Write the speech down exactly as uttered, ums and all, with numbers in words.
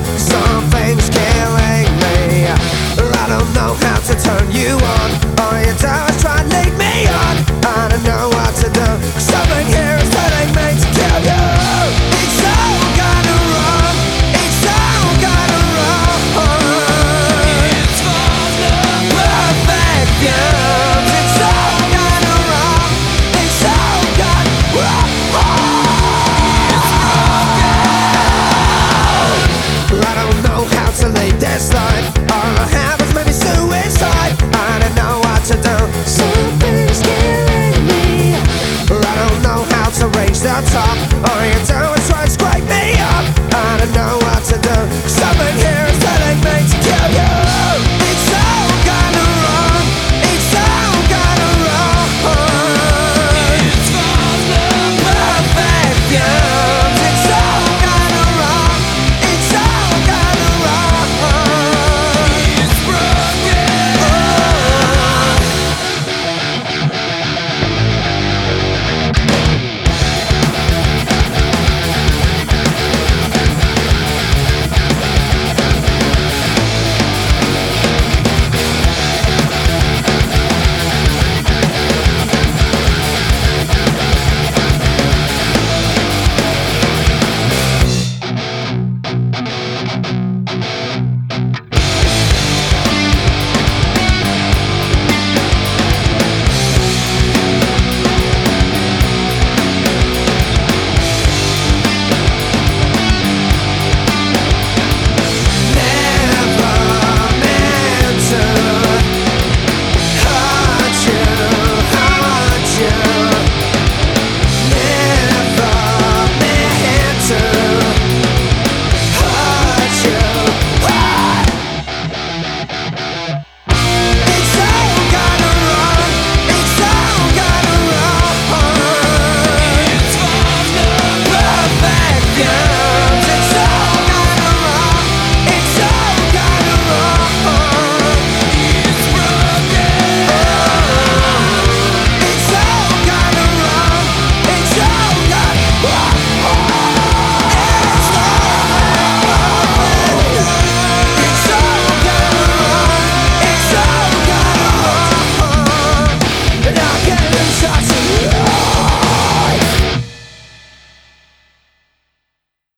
Something's killing me. I don't know how to turn you on. All you do is try and lead me on. I don't know what to do. Something here is telling me to kill you. It's so kinda wrong. It's so kinda wrong. It's for the perfect girls. It's so kinda wrong. It's so kinda wrong. It's broken. I don't know how to leave this life.